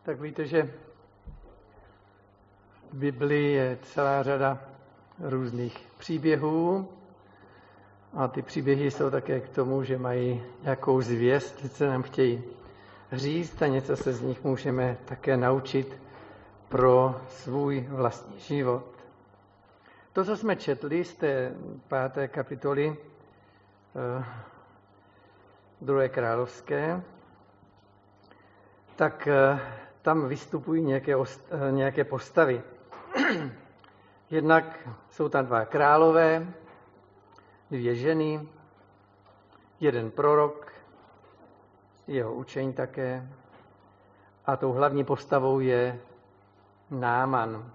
Tak víte, že v Biblii je celá řada různých příběhů a ty příběhy jsou také k tomu, že mají nějakou zvěst, co nám chtějí říct a něco se z nich můžeme také naučit pro svůj vlastní život. To, co jsme četli z té 5. kapitoly 2. královské, tak tam vystupují nějaké postavy. Jednak jsou tam 2 králové, 2 ženy, 1 prorok, jeho učení také. A tou hlavní postavou je Náman.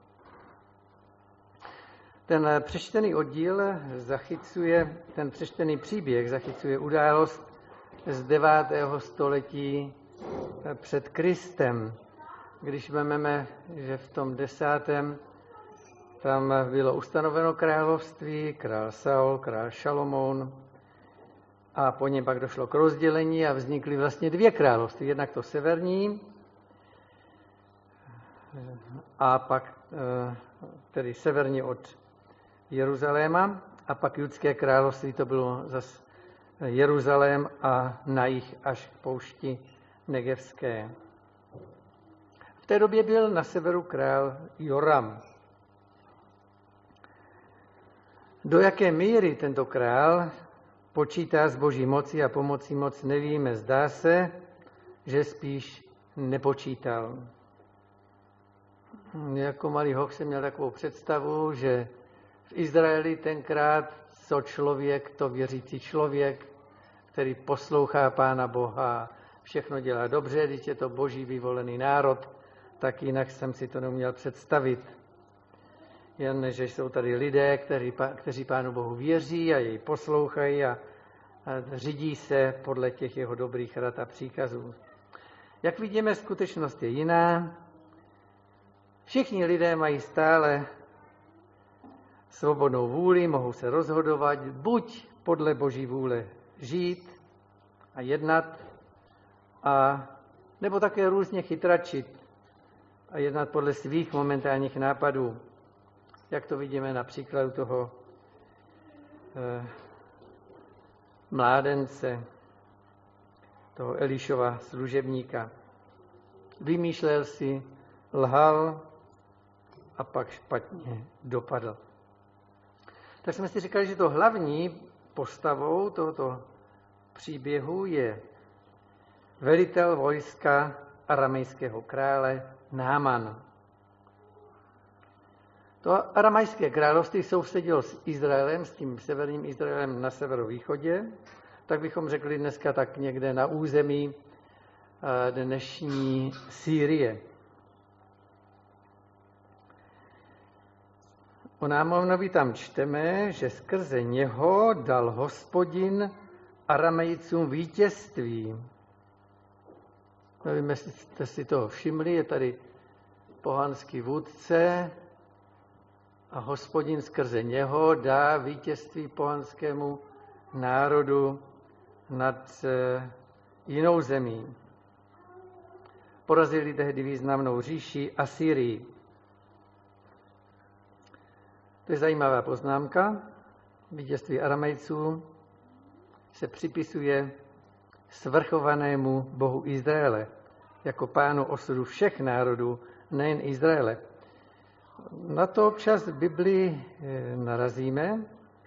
Ten přečtený oddíl ten přečtený příběh zachycuje událost z 9. století před Kristem. Když vezmeme, že v tom 10. tam bylo ustanoveno království, král Saul, král Šalomoun a po něm pak došlo k rozdělení a vznikly vlastně 2 království. Jednak to severní a pak tedy severně od Jeruzaléma a pak judské království, to bylo zase Jeruzalém a na jih až k poušti Negevské. V té době byl na severu král Joram. Do jaké míry tento král počítá s boží mocí a pomocí moc nevíme. Zdá se, že spíš nepočítal. Jako malý hoch jsem měl takovou představu, že v Izraeli tenkrát co člověk, to věřící člověk, který poslouchá Pána Boha, všechno dělá dobře, když je to boží vyvolený národ, tak jinak jsem si to neuměl představit. Jen, že jsou tady lidé, kteří Pánu Bohu věří a jej poslouchají a řídí se podle těch jeho dobrých rad a příkazů. Jak vidíme, skutečnost je jiná. Všichni lidé mají stále svobodnou vůli, mohou se rozhodovat, buď podle boží vůle žít a jednat, nebo také různě chytračit a jednat podle svých momentálních nápadů. Jak to vidíme na příkladu toho mládence, toho Elišova služebníka. Vymýšlel si, lhal a pak špatně dopadl. Tak jsme si říkali, že to hlavní postavou tohoto příběhu je velitel vojska aramejského krále Náman. To aramejské království sousedilo s Izraelem, s tím severním Izraelem na severovýchodě, tak bychom řekli dneska tak někde na území dnešní Sýrie. O Námanovi tam čteme, že skrze něho dal Hospodin Aramejcům vítězství. Nevím, jestli jste si toho všimli, je tady pohanský vůdce a Hospodin skrze něho dá vítězství pohanskému národu nad jinou zemí. Porazili tehdy významnou říši Asýrii. To je zajímavá poznámka. Vítězství Aramejců se připisuje svrchovanému Bohu Izraele, jako pánu osudu všech národů, nejen Izraele. Na to občas v Biblii narazíme,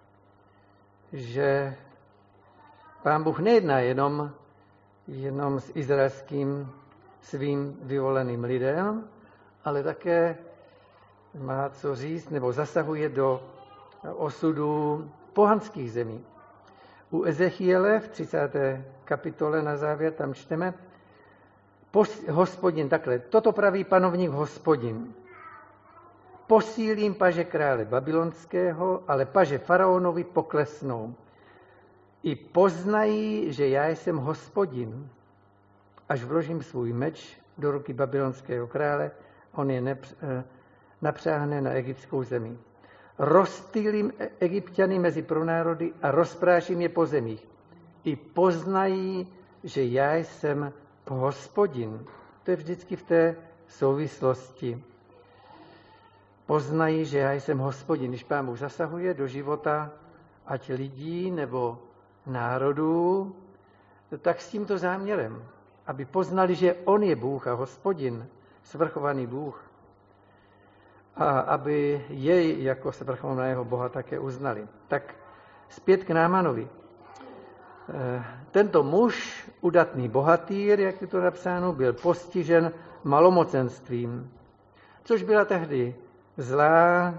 že Pán Bůh nejedná jenom s izraelským svým vyvoleným lidem, ale také má co říct, nebo zasahuje do osudu pohanských zemí. U Ezechiele v 30. kapitole na závěr tam čteme Hospodin takhle. Toto praví panovník Hospodin. Posílím paže krále babylonského, ale paže faraonovi poklesnou. I poznají, že já jsem Hospodin. Až vložím svůj meč do ruky babylonského krále, on je napřáhne na egyptskou zemi. Rozptýlím Egypťany mezi pronárody a rozpráším je po zemích. I poznají, že já jsem Hospodin. To je vždycky v té souvislosti. Poznají, že já jsem Hospodin. Když Pán Bůh zasahuje do života, ať lidí nebo národů, tak s tímto záměrem, aby poznali, že On je Bůh a Hospodin, svrchovaný Bůh, a aby jej jako svrchovaného Boha také uznali. Tak zpět k Námanovi. Tento muž, udatný bohatýr, jak je to napsáno, byl postižen malomocenstvím, což byla tehdy zlá,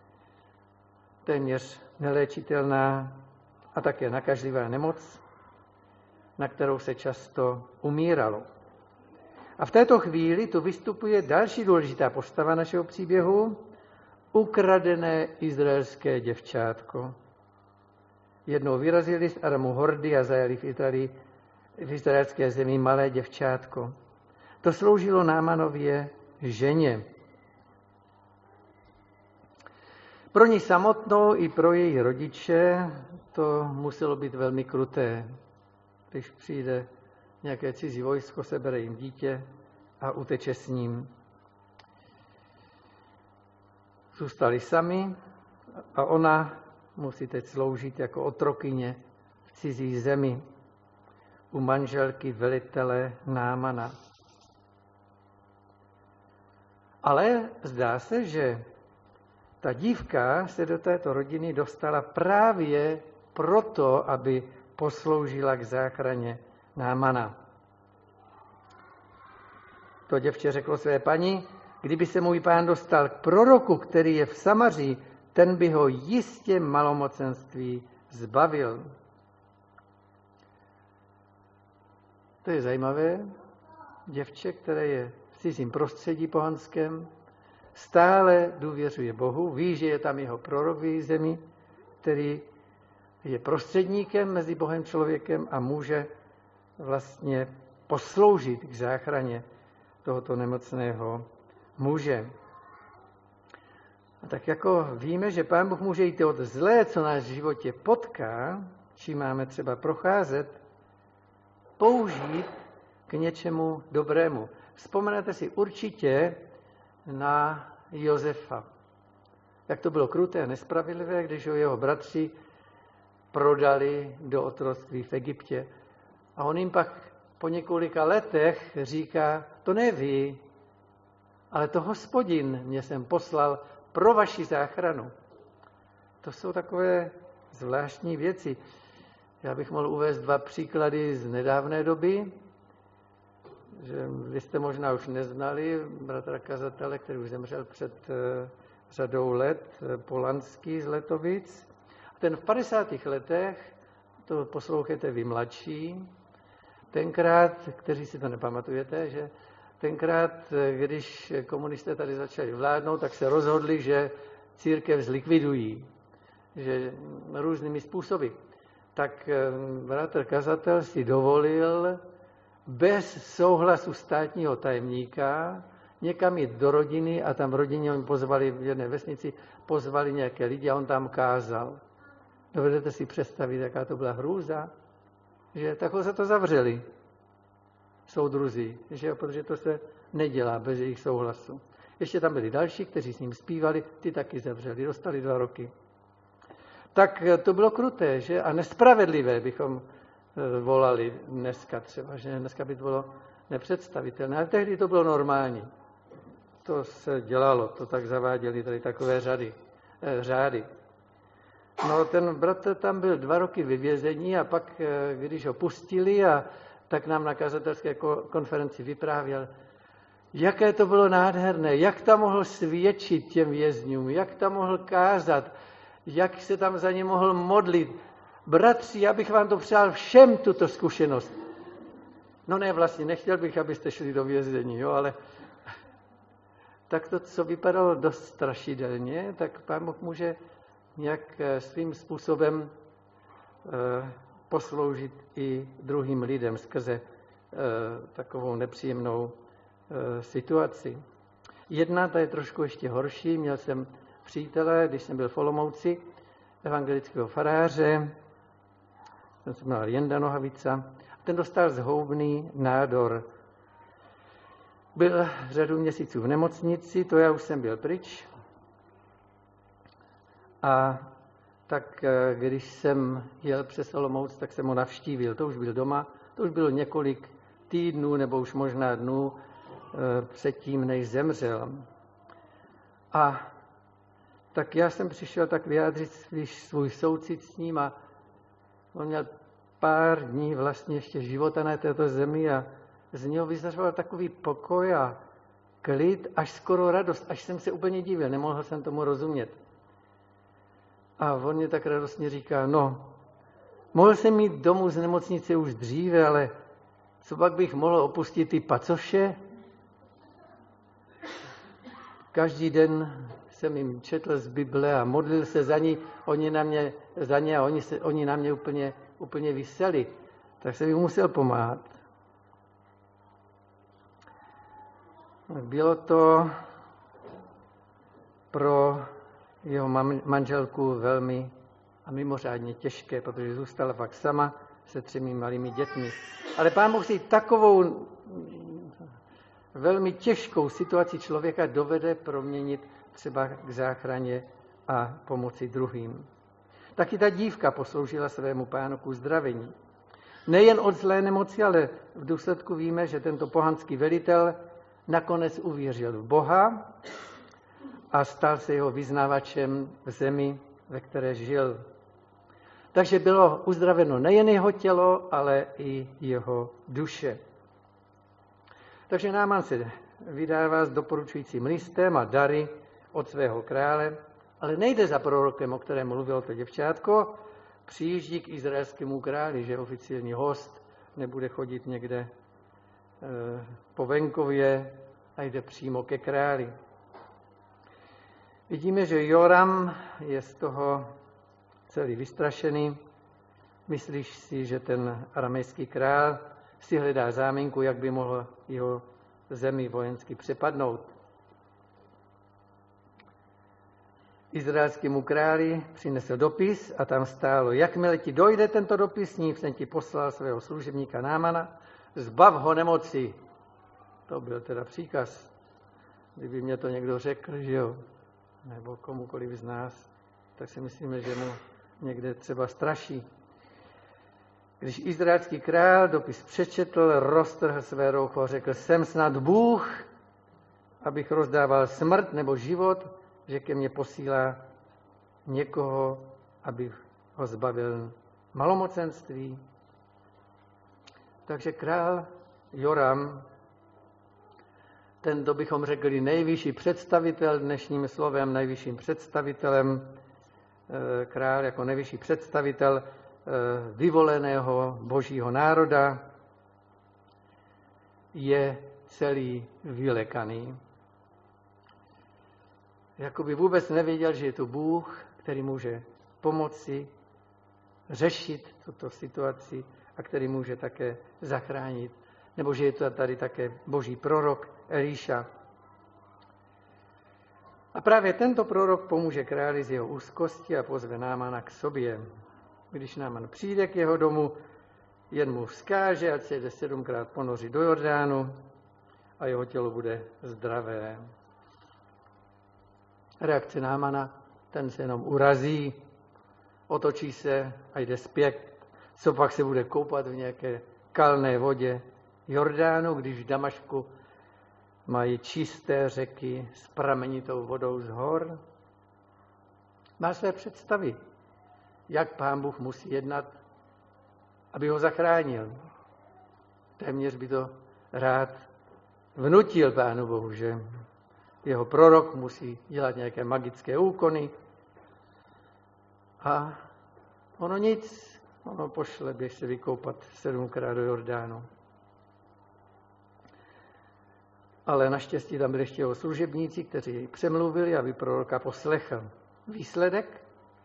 téměř neléčitelná a také nakažlivá nemoc, na kterou se často umíralo. A v této chvíli tu vystupuje další důležitá postava našeho příběhu, ukradené izraelské děvčátko. Jednou vyrazili z Aramu hordy a zajali v izraelské zemi malé děvčátko. To sloužilo Námanově ženě. Pro ní samotnou i pro její rodiče to muselo být velmi kruté. Když přijde nějaké cizí vojsko, sebere jim dítě a uteče s ním. Zůstali sami a ona musí teď sloužit jako otrokyně v cizí zemi u manželky velitele Námana. Ale zdá se, že ta dívka se do této rodiny dostala právě proto, aby posloužila k záchraně Námana. To děvče řeklo své paní, kdyby se můj pán dostal k proroku, který je v Samaří, ten by ho jistě malomocenství zbavil. To je zajímavé. Děvče, které je v cizím prostředí pohanském, stále důvěřuje Bohu, ví, že je tam jeho prorok v její zemi, který je prostředníkem mezi Bohem člověkem a může vlastně posloužit k záchraně tohoto nemocného muže. A tak jako víme, že Pán Bůh může jít od zlé, co nás v životě potká, čím máme třeba procházet, použít k něčemu dobrému. Vzpomenete si určitě na Josefa. Jak to bylo kruté a nespravedlivé, když ho jeho bratři prodali do otroctví v Egyptě. A on jim pak po několika letech říká, to ne vy, ale to Hospodin mě sem poslal pro vaši záchranu. To jsou takové zvláštní věci. Já bych mohl uvést 2 příklady z nedávné doby, že vy jste možná už neznali bratra kazatele, který už zemřel před řadou let, Polanský z Letovic. Ten v 50. letech, to poslouchejte vy mladší, tenkrát, kteří si to nepamatujete, že tenkrát, když komunisté tady začali vládnout, tak se rozhodli, že církev zlikvidují, že různými způsoby. Tak bratr kazatel si dovolil bez souhlasu státního tajemníka někam jít do rodiny a tam v rodině oni pozvali v jedné vesnici, pozvali nějaké lidi a on tam kázal. Dovedete si představit, jaká to byla hrůza? Že takhle se to zavřeli soudruzi, že? Protože to se nedělá bez jejich souhlasu. Ještě tam byli další, kteří s ním zpívali, ty taky zavřeli, dostali 2 roky. Tak to bylo kruté, že? A nespravedlivé bychom volali dneska třeba, že dneska by to bylo nepředstavitelné, ale tehdy to bylo normální. To se dělalo, to tak zaváděli tady takové řády. No ten bratr tam byl 2 roky ve vězení a pak, když ho pustili, tak nám na kazatelské konferenci vyprávěl, jaké to bylo nádherné, jak tam mohl svědčit těm vězňům, jak tam mohl kázat, jak se tam za ně mohl modlit. Bratři, já bych vám to přál všem tuto zkušenost. No ne, vlastně nechtěl bych, abyste šli do vězení, jo, ale tak to, co vypadalo dost strašidelně, tak Pán Bůh může nějak svým způsobem posloužit i druhým lidem skrze takovou nepříjemnou situaci. Jedna, ta je trošku ještě horší. Měl jsem přítele, když jsem byl v Olomouci, evangelického faráře, ten se jmenoval Jenda Nohavica, ten dostal zhoubný nádor Byl řadu měsíců v nemocnici, to já už jsem byl pryč. A tak když jsem jel přes Olomouc, tak jsem ho navštívil. To už byl doma, to už bylo několik týdnů nebo už možná dnů předtím, než zemřel. A tak já jsem přišel tak vyjádřit svůj soucit s ním a on měl pár dní vlastně ještě života na této zemi a z něho vyzařoval takový pokoj a klid, až skoro radost, až jsem se úplně divil, nemohl jsem tomu rozumět. A on mě tak radostně říká, no, mohl jsem mít domů z nemocnice už dříve, ale co pak bych mohl opustit ty pacoše? Každý den jsem jim četl z Bible a modlil se za ně, a oni na mě úplně viseli. Tak jsem jim musel pomáhat. Bylo to pro jeho manželku velmi a mimořádně těžké, protože zůstala pak sama se 3 malými dětmi. Ale Pán Bůh si takovou velmi těžkou situaci člověka dovede proměnit třeba k záchraně a pomoci druhým. Taky ta dívka posloužila svému pánu k uzdravení. Nejen od zlé nemoci, ale v důsledku víme, že tento pohanský velitel nakonec uvěřil v Boha a stal se jeho vyznavačem v zemi, ve které žil. Takže bylo uzdraveno nejen jeho tělo, ale i jeho duše. Takže Náman se vydává s doporučujícím listem a dary od svého krále, ale nejde za prorokem, o kterém mluvilo to děvčátko, přijíždí k izraelskému králi, že oficiální host nebude chodit někde po venkově a jde přímo ke králi. Vidíme, že Joram je z toho celý vystrašený. Myslíš si, že ten aramejský král si hledá záminku, jak by mohl jeho zemi vojensky přepadnout. Izraelskému králi přinesl dopis a tam stálo, jakmile ti dojde tento dopisník, jsem ti poslal svého služebníka Námana, zbav ho nemoci. To byl teda příkaz. Kdyby mě to někdo řekl, že jo, nebo komukoliv z nás, tak si myslíme, že mu někde třeba straší. Když izraelský král dopis přečetl, roztrhl své roucho a řekl, jsem snad Bůh, abych rozdával smrt nebo život, že ke mně posílá někoho, abych ho zbavil malomocenství. Takže král Joram, ten, to bychom řekli nejvyšší představitel, dnešním slovem nejvyšším představitelem, král jako nejvyšší představitel vyvoleného božího národa, je celý vylekaný. Jakoby vůbec nevěděl, že je to Bůh, který může pomoci řešit tuto situaci a který může také zachránit. Nebo že je to tady také boží prorok Elíša. A právě tento prorok pomůže králi z jeho úzkosti a pozve Námana k sobě. Když Náman přijde k jeho domu, jen mu vzkáže, ať se jde 7krát ponořit do Jordánu a jeho tělo bude zdravé. Reakce Námana, ten se jenom urazí, otočí se a jde zpět. Co pak se bude koupat v nějaké kalné vodě Jordánu, když v Damašku mají čisté řeky s pramenitou vodou z hor? Má své představy, jak Pán Bůh musí jednat, aby ho zachránil. Téměř by to rád vnutil Pánu Bohu, že jeho prorok musí dělat nějaké magické úkony a ono nic, ono pošle, běž se vykoupat 7krát do Jordánu. Ale naštěstí tam byli ještě jeho služebníci, kteří jej přemluvili, aby proroka poslechl. Výsledek?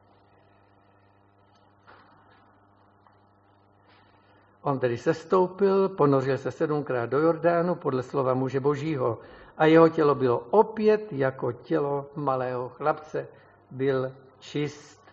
On tedy sestoupil, ponořil se 7krát do Jordánu podle slova muže božího a jeho tělo bylo opět jako tělo malého chlapce. Byl čist.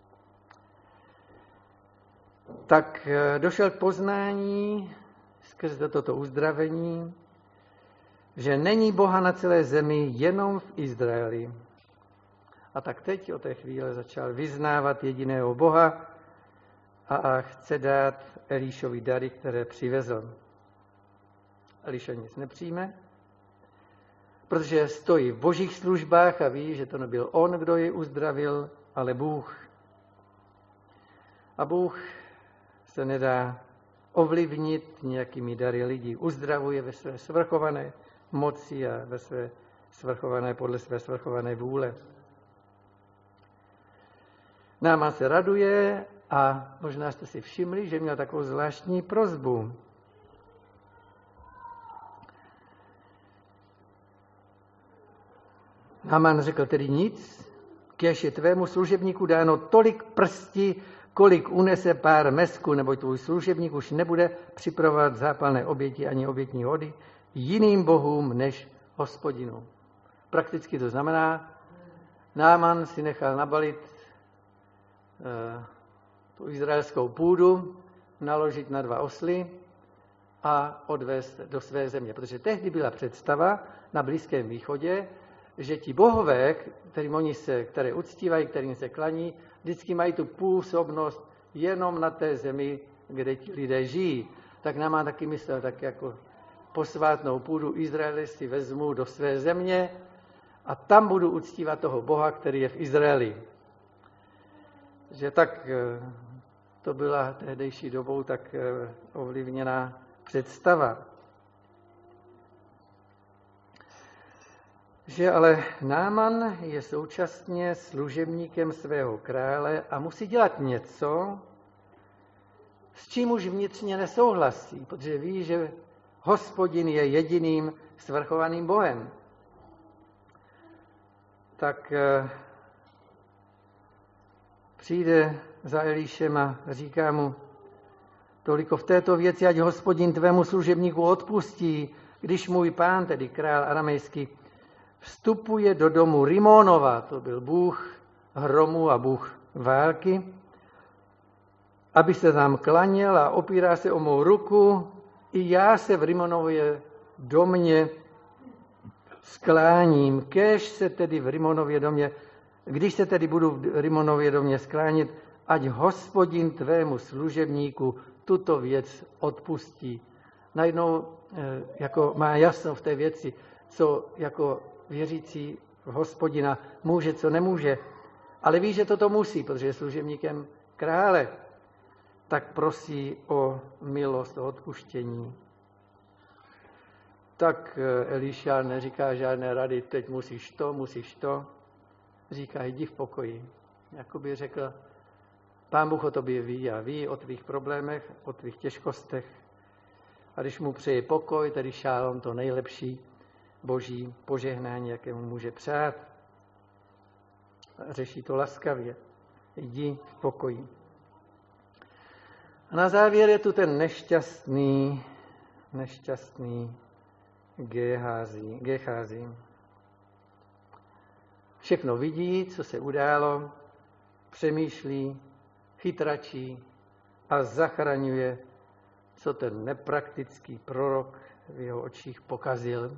Tak došel k poznání skrze toto uzdravení, že není Boha na celé zemi, jenom v Izraeli. A tak teď od té chvíle začal vyznávat jediného Boha a chce dát Elišovi dary, které přivezl. Eliša nic nepřijme, protože stojí v božích službách a ví, že to nebyl on, kdo ji uzdravil, ale Bůh. A Bůh se nedá ovlivnit nějakými dary lidí. Uzdravuje ve své svrchované moci a ve své svrchované, podle své svrchované vůle. Náman se raduje a možná jste si všimli, že měl takovou zvláštní prosbu. Náman řekl tedy nic, kéž je tvému služebníku dáno tolik prstí, kolik unese pár mesku, neboť tvůj služebník už nebude připravovat zápalné oběti ani obětní hody jiným bohům než Hospodinu. Prakticky to znamená, Náman si nechal nabalit tu izraelskou půdu, naložit na 2 osly a odvést do své země. Protože tehdy byla představa na Blízkém východě, že ti bohové, které uctívají, kterým se klaní, vždycky mají tu působnost jenom na té zemi, kde ti lidé žijí. Tak Náman taky myslel, tak jako posvátnou půdu Izraele si vezmu do své země a tam budu uctívat toho Boha, který je v Izraeli. Že tak to byla tehdejší dobou tak ovlivněná představa. Že ale Náman je současně služebníkem svého krále a musí dělat něco, s čím už vnitřně nesouhlasí, protože ví, že Hospodin je jediným svrchovaným Bohem. Tak přijde za Elišem a říká mu, toliko v této věci, ať Hospodin tvému služebníku odpustí, když můj pán, tedy král aramejský, vstupuje do domu Rimonova, to byl bůh hromu a bůh války, aby se tam klaněl a opírá se o mou ruku, i já se v Rimonově domě skláním, kéž se tedy v Rimonově domě, když se tedy budu v Rimonově domě sklánit, ať Hospodin tvému služebníku tuto věc odpustí. Najednou jako má jasno v té věci, co jako věřící v Hospodina může, co nemůže, ale ví, že toto musí, protože je služebníkem krále, tak prosí o milost, o odpuštění. Tak Eliša neříká žádné rady, teď musíš to. Říká, jdi v pokoji. Jakoby řekl, Pán Bůh o tobě ví a ví o tvých problémech, o tvých těžkostech. A když mu přeje pokoj, tedy šálom to nejlepší boží požehnání, jaké mu může přát. Řeší to laskavě. Jdi v pokoji. A na závěr je tu ten nešťastný Gehazi. Všechno vidí, co se událo, přemýšlí, chytračí a zachraňuje, co ten nepraktický prorok v jeho očích pokazil.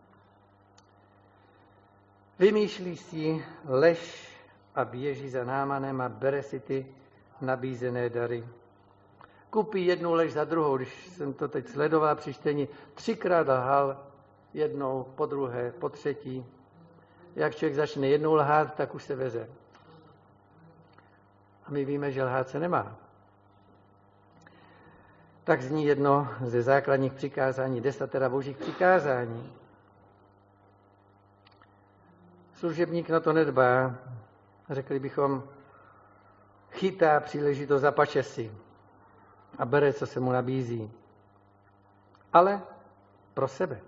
Vymýšlí si lež a běží za Námanem a bere si ty nabízené dary. Kupí jednu lež za druhou, když jsem to teď sledoval při čtení, 3krát lhal, jednou, po druhé, po třetí. Jak člověk začne jednou lhát, tak už se veze. A my víme, že lhát se nemá. Tak zní jedno ze základních přikázání, 10 božích přikázání. Služebník na to nedbá. Řekli bychom, chytá příležitost za pačesy a bere, co se mu nabízí. Ale pro sebe.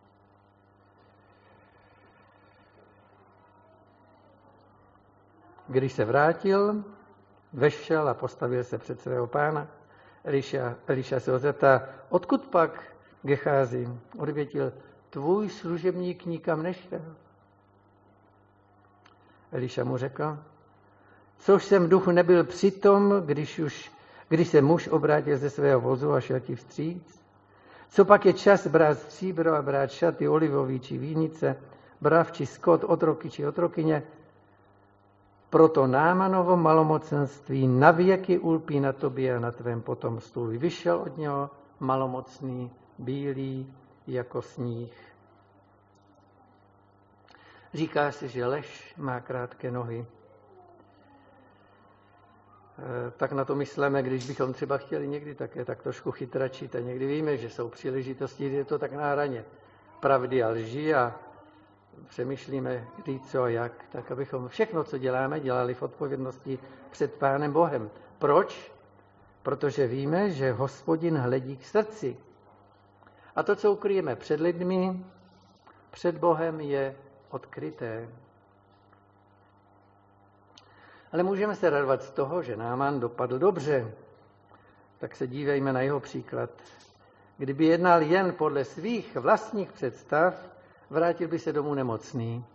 Když se vrátil, vešel a postavil se před svého pána. Eliša se ho zeptá, odkud pak, Gehazi? Odvětil, tvůj služebník nikam nešel. Eliša mu řekl, což jsem v duchu nebyl přitom, když se muž obrátil ze svého vozu a šel ti vstříc. Co pak je čas brát stříbro a brát šaty olivový či vínice, brav či skot, otroky či otrokyně? Proto Námanovo malomocenství navěky ulpí na tobě a na tvém potomstvu. Vyšel od něho malomocný, bílý jako sníh. Říká se, že lež má krátké nohy. Tak na to myslíme, když bychom třeba chtěli někdy také tak trošku chytračit a někdy víme, že jsou příležitosti, kdy je to tak na hraně pravdy a lži a přemýšlíme, kdy, co a jak, tak abychom všechno, co děláme, dělali v odpovědnosti před Pánem Bohem. Proč? Protože víme, že Hospodin hledí k srdci. A to, co ukryjeme před lidmi, před Bohem je odkryté. Ale můžeme se radovat z toho, že Náman dopadl dobře. Tak se dívejme na jeho příklad. Kdyby jednal jen podle svých vlastních představ, vrátil by se domů nemocný.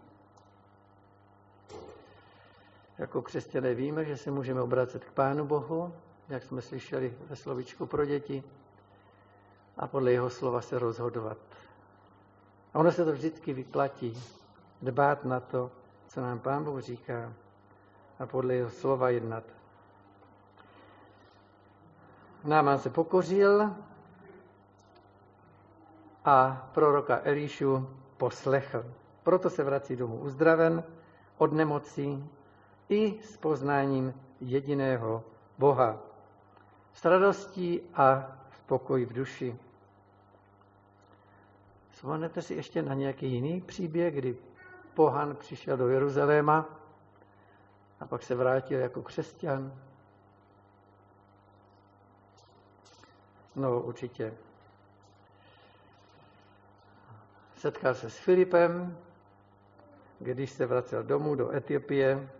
Jako křesťané víme, že se můžeme obracet k Pánu Bohu, jak jsme slyšeli ve slovíčku pro děti, a podle jeho slova se rozhodovat. A ono se to vždycky vyplatí. Dbát na to, co nám Pán Bůh říká, a podle jeho slova jednat. Náman se pokořil a proroka Elišu poslechl. Proto se vrací domů uzdraven od nemocí i s poznáním jediného Boha. S radostí a v pokoji v duši. Vzpomenete si ještě na nějaký jiný příběh, kdy pohan přišel do Jeruzaléma a pak se vrátil jako křesťan? No, určitě. Setkal se s Filipem, když se vracel domů do Etiopie,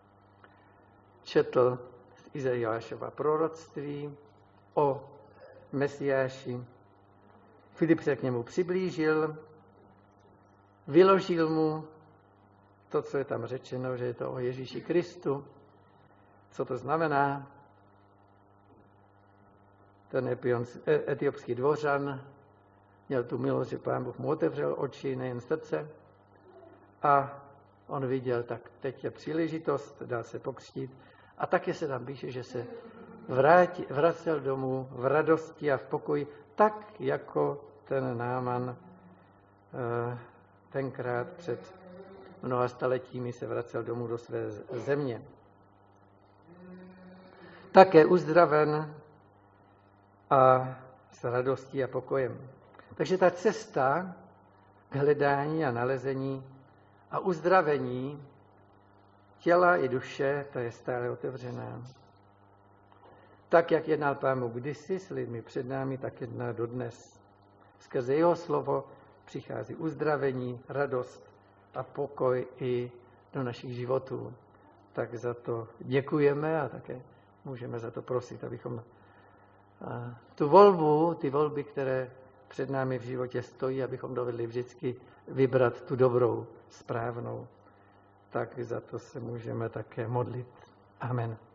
četl z Izajášova proroctví o Mesiáši. Filip se k němu přiblížil, vyložil mu to, co je tam řečeno, že je to o Ježíši Kristu. Co to znamená? Ten etiopský dvořan měl tu milost, že Pán Bůh mu otevřel oči, nejen srdce. A on viděl, tak teď je příležitost, dal se pokřtít. A taky se tam píše, že se vracel domů v radosti a v pokoji, tak jako ten Náman tenkrát před mnoha staletími se vracel domů do své země. Také uzdraven a s radostí a pokojem. Takže ta cesta k hledání a nalezení a uzdravení těla i duše, ta je stále otevřená. Tak, jak jednal Pán Bůh kdysi s lidmi před námi, tak jedná dodnes. Skrze jeho slovo přichází uzdravení, radost a pokoj i do našich životů. Tak za to děkujeme a také můžeme za to prosit, abychom ty volby, které před námi v životě stojí, abychom dovedli vždycky vybrat tu dobrou, správnou. Tak za to se můžeme také modlit. Amen.